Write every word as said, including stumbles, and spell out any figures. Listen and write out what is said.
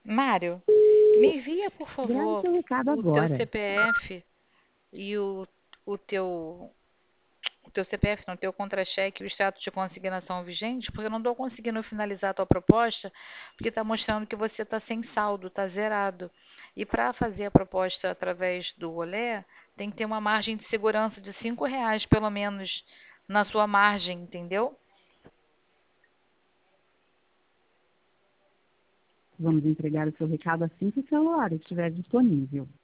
Mário, me envia, por Grave favor, seu recado o teu agora. C P F e o, o teu o teu C P F, não, o teu contra-cheque e o extrato de consignação vigente, porque eu não estou conseguindo finalizar a tua proposta, porque está mostrando que você está sem saldo, está zerado. E para fazer a proposta através do Olé, tem que ter uma margem de segurança de cinco reais, pelo menos, na sua margem, entendeu? Vamos entregar o seu recado assim que o celular estiver disponível.